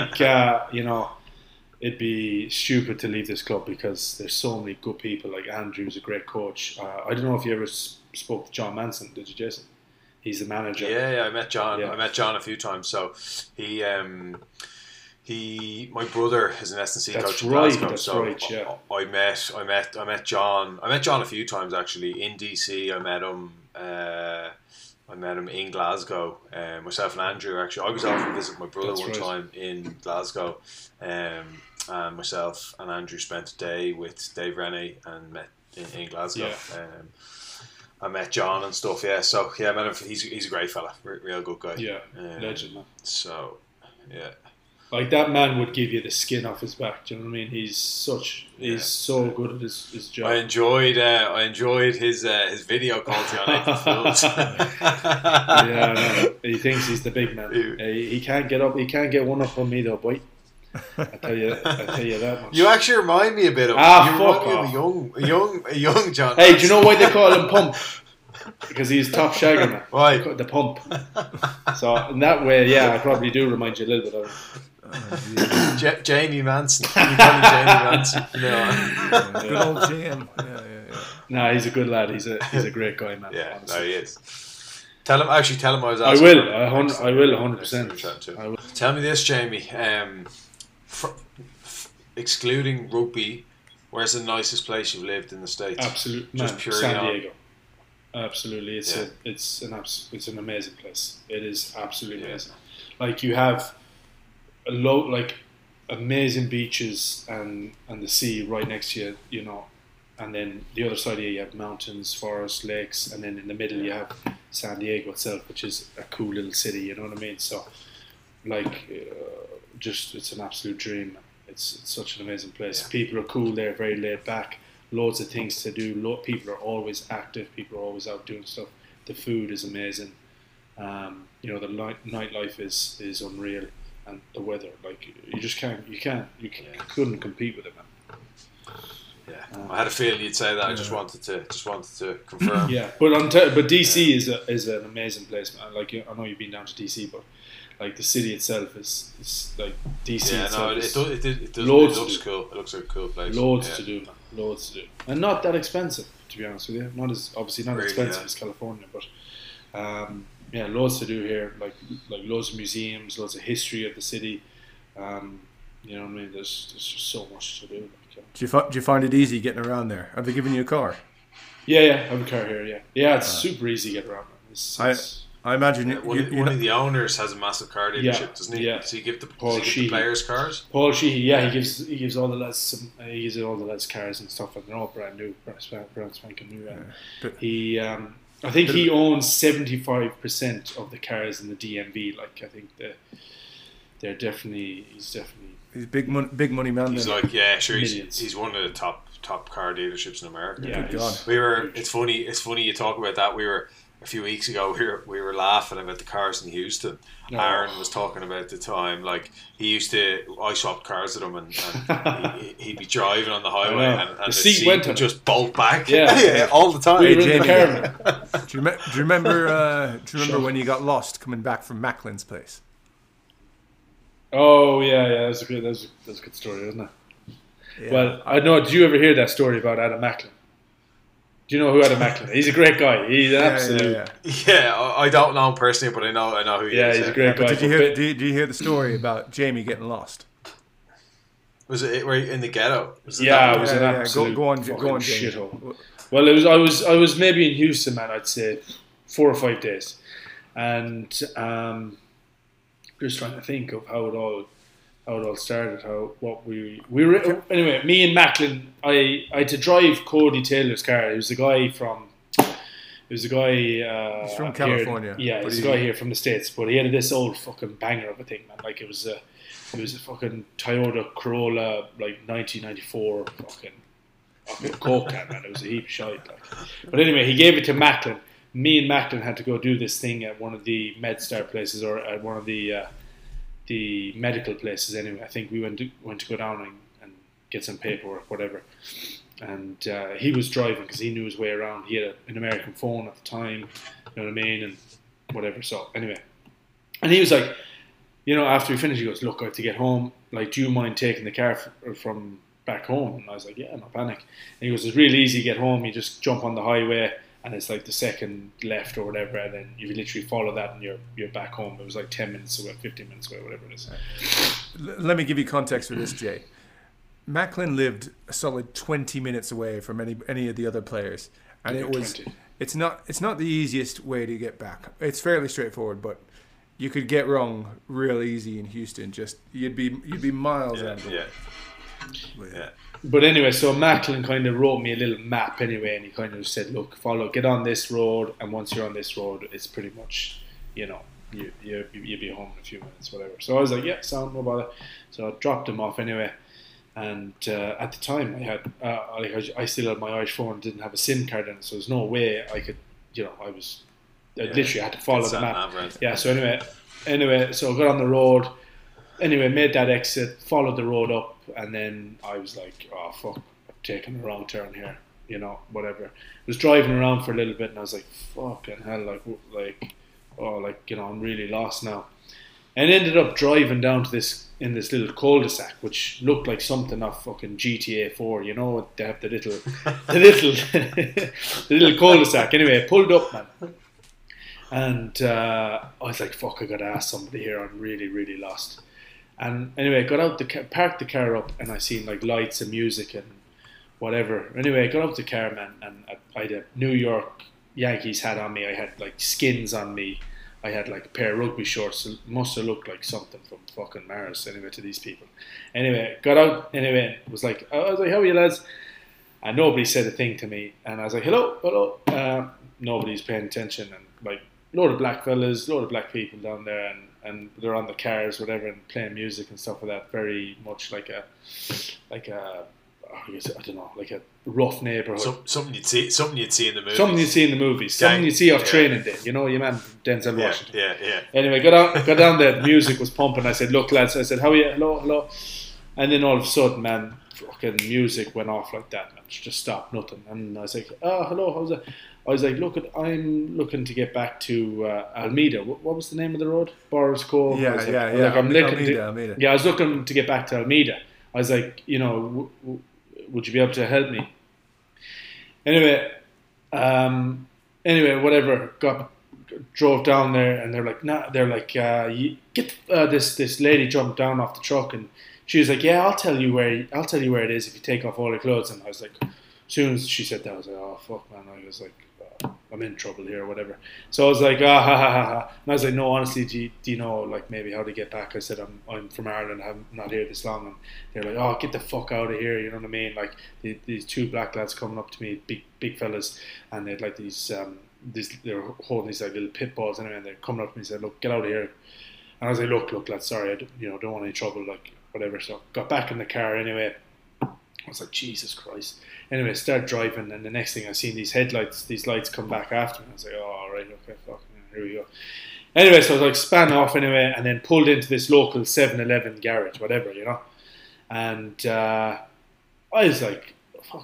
C: it'd be stupid to leave this club because there's so many good people. Like Andrew's a great coach. I don't know if you ever spoke to John Manson. Did you, Jason? He's the manager.
D: Yeah, I met John.
C: Yeah.
D: I met John a few times. So my brother is an S&C coach in Glasgow.
C: That's
D: so
C: right. Yeah.
D: I met John. I met John a few times actually in DC. I met him in Glasgow. Myself and Andrew actually. I was out to visit my brother time in Glasgow. And myself and Andrew spent a day with Dave Rennie and met in Glasgow.
C: Yeah.
D: I met John and stuff, yeah. So I met him. He's a great fella, real good guy.
C: Yeah, legend, man.
D: So, yeah,
C: like that man would give you the skin off his back. Do you know what I mean? He's so good at his job.
D: I enjoyed his video quality on April Fools.
C: Yeah, no, he thinks he's the big man. He can't get up. He can't get one up on me though, boy. I tell you that much.
D: You actually remind me a bit of a young John.
C: Hey, do you know why they call him Pump? Because he's top shagger man.
D: Why?
C: The Pump. So in that way, yeah, I probably do remind you a little bit of him.
D: Jamie Manson. You call me Jamie Manson. No.
A: Good old JM. Yeah.
C: No, he's a good lad. He's a great guy, man.
D: Yeah,
C: honestly.
D: no, he is. Tell him I was asking.
C: I will 100%.
D: Tell me this, Jamie. Excluding rugby, where's the nicest place you've lived in the States?
C: Absolutely,
D: just purely
C: San Diego. Absolutely, it's an amazing place. It is absolutely amazing. Like you have amazing beaches and the sea right next to you, and then the other side of you have mountains, forests, lakes, and then in the middle you have San Diego itself, which is a cool little city. You know what I mean? So, it's an absolute dream. It's such an amazing place. Yeah. People are cool there, very laid back. Loads of things to do. People are always active. People are always out doing stuff. The food is amazing. The nightlife is unreal, and the weather, you couldn't compete with it, man.
D: Yeah, I had a feeling you'd say that. I just wanted to confirm.
C: Yeah, but DC is an amazing place, man. Like I know you've been down to DC, but like the city itself is like DC.
D: Yeah, no, it does.
C: Loads
D: it looks cool. It looks like a cool place.
C: Loads to do, man. Loads to do, and not that expensive, to be honest with you. Not as expensive as California, but loads to do here. Like loads of museums, loads of history of the city. You know what I mean? There's just so much to do.
A: Do you find it easy getting around there? Have they given you a car?
C: Yeah, I have a car here. Yeah, it's super easy to get around.
A: I imagine
D: one of the owners has a massive car dealership, doesn't he? Yeah. Does he give the players cars?
C: Paul Sheehy, yeah, he gives all the lads cars and stuff, and they're all brand new, brand spanking new. Yeah. I think he owns 75% of the cars in the DMV. Like I think he's definitely
A: he's big money man.
D: He's like he's one of the top car dealerships in America.
C: Yeah,
D: it's funny you talk about that. We were a few weeks ago we were laughing about the cars in Houston. Aaron was talking about the time, like I swapped cars with him, and he'd be driving on the highway and the seat would just bolt back all the time.
A: Hey, Jamie, do you remember when you got lost coming back from Macklin's place?
C: Oh yeah, that's a good story, isn't it? Yeah. Well, I know. Did you ever hear that story about Adam Macklin? Do you know who Adam Macklin is? He's a great guy. He's an absolute.
D: Yeah, I don't know him personally, but I know who he is.
C: Yeah, he's a great guy.
A: Did you hear the story about Jamie getting lost?
D: Was it right in the ghetto?
C: It was an absolute
A: go on,
C: shithole. Well, I was maybe in Houston, man. I'd say 4 or 5 days, and just trying to think of how it all started. Anyway, me and Macklin. I had to drive Cody Taylor's car. He was a guy from. He's from
A: California.
C: Here. Yeah, he's a guy here from the States, but he had this old fucking banger of a thing, man. Like it was a fucking Toyota Corolla, like 1994 fucking Coke can, man. It was a heap of shite. Like. But anyway, he gave it to Macklin. Me and Macklin had to go do this thing at one of the MedStar places, or at one of the medical places. Anyway, I think we went to go down and get some paperwork, whatever. And he was driving because he knew his way around. He had an American phone at the time, you know what I mean, and whatever. So anyway, and he was like, after we finished, he goes, "Look, I have to get home. Like, do you mind taking the car from back home?" And I was like, "Yeah, no panic." And he goes, "It's really easy to get home. You just jump on the highway, and it's like the second left or whatever, and then you literally follow that, and you're back home." It was like 10 minutes away, 15 minutes away, whatever it is.
A: Let me give you context for this, Jay. Macklin lived a solid 20 minutes away from any of the other players, and it's not the easiest way to get back. It's fairly straightforward, but you could get wrong real easy in Houston. Just you'd be miles out.
D: Yeah.
C: But anyway, so Macklin kind of wrote me a little map anyway, and he kind of said, "Look, get on this road, and once you're on this road, it's pretty much, you'll be home in a few minutes, whatever." So I was like, "Yeah, sound no bother." So I dropped him off anyway, and at the time I had, I still had my Irish phone, didn't have a SIM card in it, so there's no way I could, I literally had to follow the map.
D: Right.
C: Yeah. So anyway, so I got on the road. Anyway, made that exit, followed the road up, and then I was like, "Oh fuck, I've taken a wrong turn here," whatever. I was driving around for a little bit, and I was like, "Fucking hell, I'm really lost now." And ended up driving down to this little cul-de-sac, which looked like something off fucking GTA 4. They have the little cul-de-sac. Anyway, I pulled up, man. And I was like, "Fuck, I gotta ask somebody here. I'm really, really lost." And anyway, got out parked the car up, and I seen like lights and music and whatever. Anyway, I got out the car, man, and I had a New York Yankees hat on me. I had like skins on me. I had like a pair of rugby shorts. It must have looked like something from fucking Mars anyway to these people. Anyway, got out. Anyway, I was like, "How are you lads?" And nobody said a thing to me. And I was like, hello. Nobody's paying attention, and like load of black fellas, load of black people down there, and they're on the cars, whatever, and playing music and stuff like that. Very much like a rough neighborhood.
D: Something you'd see in the movies.
C: Something you'd see in the movies. Something you'd see off Training Day. Your man Denzel Washington.
D: Yeah.
C: Anyway, got down there. The music was pumping. I said, "Look, lads." I said, "How are you? Hello." And then all of a sudden, man, fucking music went off like that. Man, just stopped, nothing. And I was like, "Oh, hello. How's it?" I was like, "Look, I'm looking to get back to Almeida. What was the name of the road? Boris Cove."
A: Yeah.
C: Almeida. Yeah, I was looking to get back to Almeida. I was like, would you be able to help me? Anyway, whatever. Drove down there, and they're like, "Nah." They're like, "You get this lady jumped down off the truck," and she was like, "Yeah, I'll tell you where it is if you take off all your clothes." And I was like, as soon as she said that, I was like, "Oh fuck, man!" I was like, "I'm in trouble here," or whatever. So I was like, ha ha ha ha. And I was like, "No, honestly, do you know like maybe how to get back?" I said, I'm from Ireland. I'm not here this long." And they're like, "Oh, get the fuck out of here!" You know what I mean? Like these two black lads coming up to me, big fellas, and they'd like these they were holding these like little pit balls anyway, and they're coming up to me and said, "Look, get out of here." And I was like, look, lads, sorry, don't want any trouble, like, whatever. So got back in the car anyway. I was like, Jesus Christ. Anyway, start driving, and the next thing I seen these lights come back after me. I was like, oh, all right, okay, here we go. Anyway, so I was like, span off anyway, and then pulled into this local 7-Eleven garage, whatever, And I was like,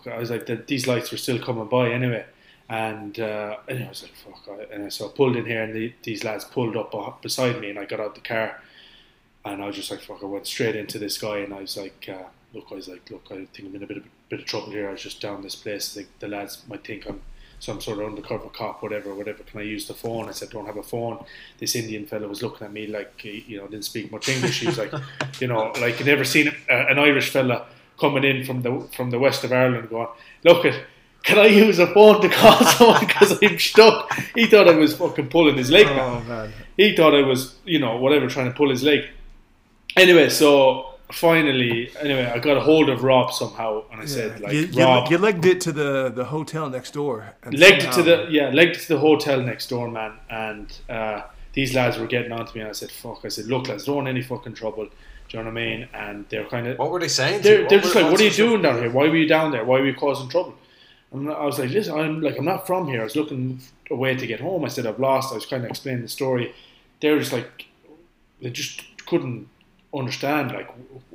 C: these lights were still coming by anyway. And anyway, I was like, fuck. And so I pulled in here, and these lads pulled up beside me, and I got out the car, and I was just like, fuck. I went straight into this guy, and I was like, look, I think I'm in a bit of trouble here. I was just down this place. I think the lads might think I'm some sort of undercover cop, whatever. Can I use the phone? I said, don't have a phone. This Indian fella was looking at me like, didn't speak much English. He was like, like I'd never seen an Irish fella coming in from the west of Ireland going, look, can I use a phone to call someone because I'm stuck? He thought I was fucking pulling his leg.
A: Oh, man.
C: He thought I was, whatever, trying to pull his leg. Anyway, so finally, I got a hold of Rob somehow, and I said, like, Rob,
A: you legged it to the hotel next door.
C: Legged it to the hotel next door, man. And these lads were getting on to me, and I said, fuck. I said, look, lads, don't want any fucking trouble. Do you know what I mean? And they're kind of,
D: what were they saying?
C: They're just like, what are you doing down here? Why were you down there? Why were you causing trouble? And I was like, listen, I'm not from here. I was looking a way to get home. I said, I've lost. I was kind of explaining the story. They were just like, they just couldn't understand, like,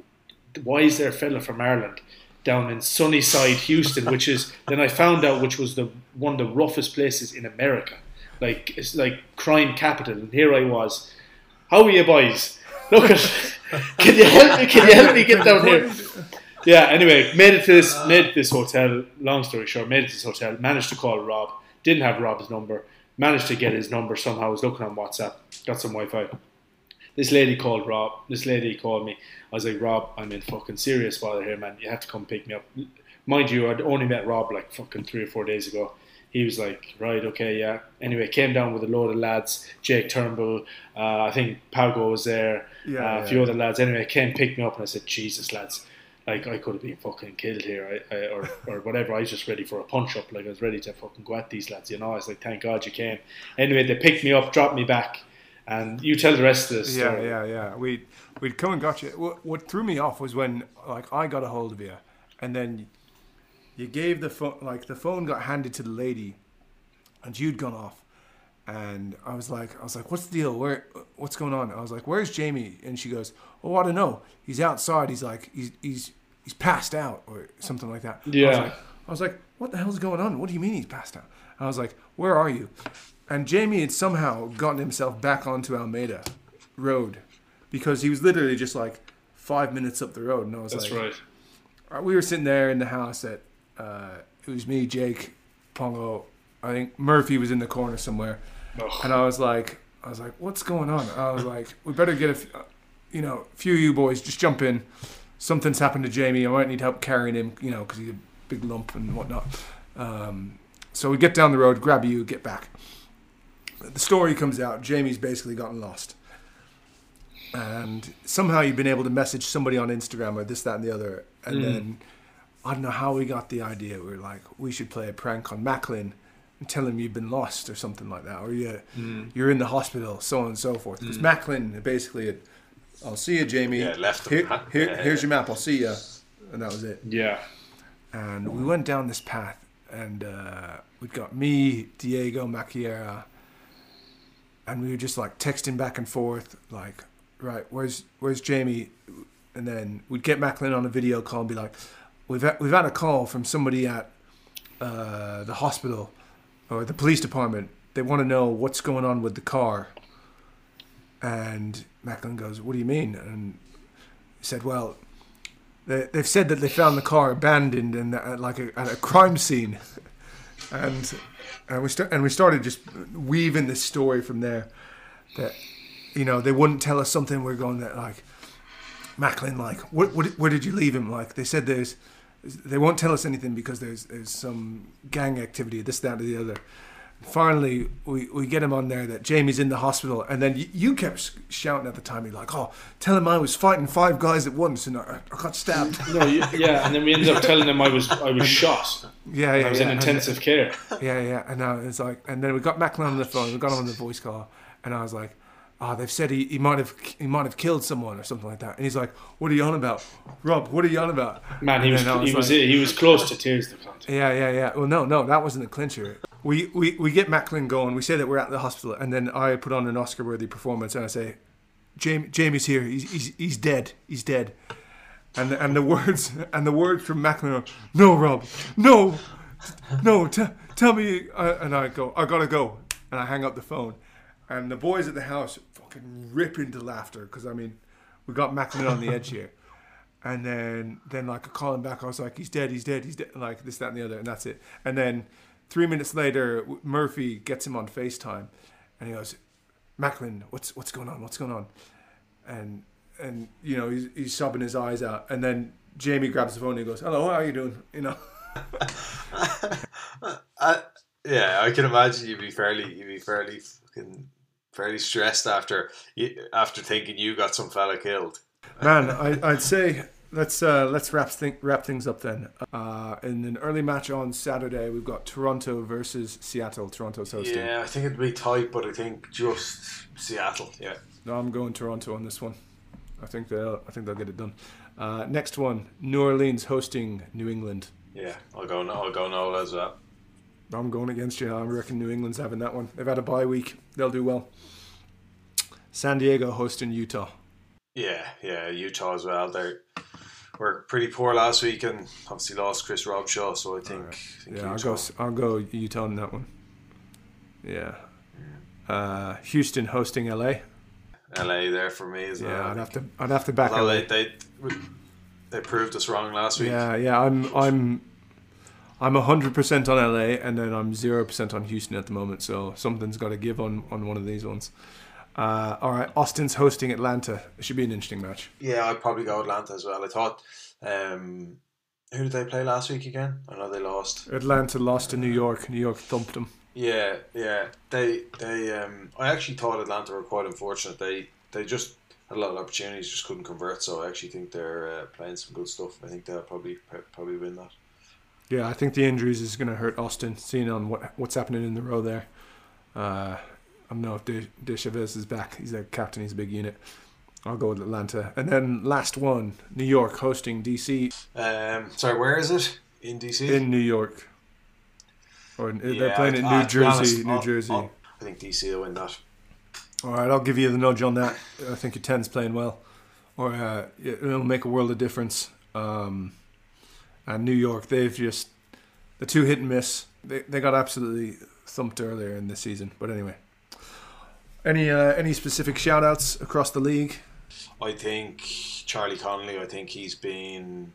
C: why is there a fella from Ireland down in Sunnyside, Houston, which is, then I found out, which was one of the roughest places in America. Like, it's like crime capital. And here I was. How are you boys? Look at, can you help me get down here? Yeah, anyway, made it to this hotel. Long story short, made it to this hotel. Managed to call Rob. Didn't have Rob's number. Managed to get his number somehow. I was looking on WhatsApp. Got some Wi-Fi. This lady called Rob. This lady called me. I was like, Rob, I'm in fucking serious bother here, man. You have to come pick me up. Mind you, I'd only met Rob like fucking 3 or 4 days ago. He was like, right, okay, yeah. Anyway, came down with a load of lads. Jake Turnbull, I think Pago was there. A few other lads. Anyway, came pick me up, and I said, Jesus, lads. Like, I could have been fucking killed here, or whatever. I was just ready for a punch-up. Like, I was ready to fucking go at these lads, I was like, thank God you came. Anyway, they picked me up, dropped me back, and you tell the rest of the story.
A: Yeah. We'd come and got you. What threw me off was when, like, I got a hold of you, and then you gave the phone, like, the phone got handed to the lady, and you'd gone off. And I was like, what's the deal? What's going on? I was like, where's Jamie? And she goes, oh, I don't know. He's outside. He's like, he's passed out or something like that.
C: Yeah.
A: I was like, what the hell's going on? What do you mean he's passed out? I was like, where are you? And Jamie had somehow gotten himself back onto Almeida Road because he was literally just like 5 minutes up the road. And I was
C: That's
A: like,
C: right.
A: We were sitting there in the house it was me, Jake, Pongo. I think Murphy was in the corner somewhere. Oh. And I was like, what's going on? I was like, we better get a few of you boys just jump in. Something's happened to Jamie. I might need help carrying him, because he's a big lump and whatnot. So we get down the road, grab you, get back. The story comes out. Jamie's basically gotten lost. And somehow you've been able to message somebody on Instagram or this, that, and the other. And then I don't know how we got the idea. We were like, we should play a prank on Macklin and tell him you've been lost or something like that, or you're in the hospital, so on and so forth. Because Macklin basically, I'll see you, Jamie.
D: Yeah, left
A: him. Here's your map. I'll see you, and that was it.
C: Yeah.
A: And we went down this path, and we'd got me, Diego, Maciera, and we were just like texting back and forth, like, right, where's Jamie? And then we'd get Macklin on a video call and be like, we've had a call from somebody at the hospital or the police department. They want to know what's going on with the car. And Macklin goes, what do you mean? And he said, well, they've said that they found the car abandoned and at a crime scene. and we started just weaving this story from there that, they wouldn't tell us something. We're going that, like, Macklin, like, where did you leave him? Like, they said they won't tell us anything because there's some gang activity, this, that, or the other. Finally, we get him on there that Jamie's in the hospital, and then you kept shouting at the time. You're like, "Oh, tell him I was fighting 5 guys at once, and I got stabbed."
C: No, and then we ended up telling him I was shot. I was in intensive care.
A: Yeah, and now it's like, and then we got Macklin on the phone. We got him on the voice call, and I was like, they've said he might have killed someone or something like that. And he's like, what are you on about? Rob, what are you on about?
C: Man, he was close to tears to clinch.
A: Yeah. Well, no, that wasn't the clincher. We get Macklin going. We say that we're at the hospital, and then I put on an Oscar-worthy performance, and I say, Jamie's here. He's dead. He's dead. And the words from Macklin are, no, Rob, no, tell me. And I go, I gotta go, and I hang up the phone. And the boys at the house fucking rip into laughter because, I mean, we got Macklin on the edge here. And then like, I call him back. I was like, he's dead. Like this, that, and the other. And that's it. And then 3 minutes later, Murphy gets him on FaceTime. And he goes, Macklin, what's going on? And you know, he's sobbing his eyes out. And then Jamie grabs the phone and he goes, hello, how are you doing? You know?
D: Yeah, I can imagine you'd be fairly fucking stressed after thinking you got some fella killed.
A: Man, I'd say let's wrap things up then. In an early match on Saturday, we've got Toronto versus Seattle. Toronto's hosting.
D: Yeah, I think it'd be tight, but I think just Seattle. Yeah.
A: No, I'm going Toronto on this one. I think they'll get it done. Next one, New Orleans hosting New England.
D: Yeah, I'll go Nola as well.
A: I'm going against you. I reckon New England's having that one. They've had a bye week. They'll do well. San Diego hosting Utah.
D: Yeah, Utah as well. They were pretty poor last week and obviously lost Chris Robshaw, so I think
A: I'll go Utah on that one. Yeah. Houston hosting LA.
D: LA there for me as well.
A: Yeah, I'd have to back LA.
D: They proved us wrong last week.
A: Yeah, I'm 100% on LA, and then I'm 0% on Houston at the moment. So something's got to give on one of these ones. All right, Austin's hosting Atlanta. It should be an interesting match.
D: Yeah, I'd probably go Atlanta as well. I thought, who did they play last week again? I know they lost.
A: Atlanta lost to New York. New York thumped them.
D: Yeah. They I actually thought Atlanta were quite unfortunate. They just had a lot of opportunities, just couldn't convert. So I actually think they're playing some good stuff. I think they'll probably win that. Yeah,
A: I think the injuries is going to hurt Austin, seeing on what's happening in the row there. I don't know if De Chavez is back. He's a captain. He's a big unit. I'll go with Atlanta. And then last one, New York hosting DC.
D: Sorry, where is it? In DC?
A: In New York. Or they're playing in New Jersey.
D: I think DC will win that.
A: All right, I'll give you the nudge on that. I think your 10's playing well. Or it'll make a world of difference. And New York, they've just... The two hit and miss. They got absolutely thumped earlier in this season. But anyway. Any specific shout-outs across the league?
D: I think Charlie Connolly, I think he's been...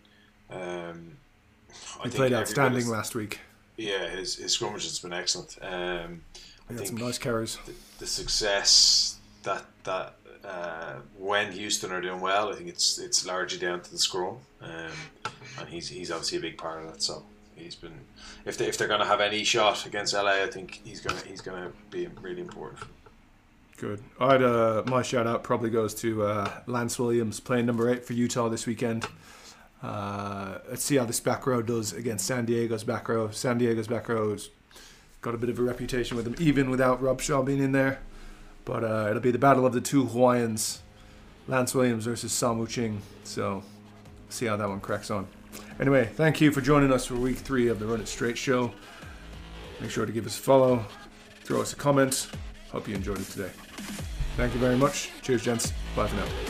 A: he played outstanding last week.
D: Yeah, his scrimmage has been excellent. I
A: think some nice carries.
D: The success that when Houston are doing well, I think it's largely down to the scrum, and he's obviously a big part of that. So he's been, if they're going to have any shot against LA, I think he's gonna be really important.
A: Good. My shout out probably goes to Lance Williams playing number 8 for Utah this weekend. Let's see how this back row does against San Diego's back row. San Diego's back row's got a bit of a reputation with them, even without Robshaw being in there. But it'll be the battle of the two Hawaiians, Lance Williams versus Samu Ching. So see how that one cracks on. Anyway, thank you for joining us for week 3 of the Run It Straight show. Make sure to give us a follow, throw us a comment. Hope you enjoyed it today. Thank you very much. Cheers, gents. Bye for now.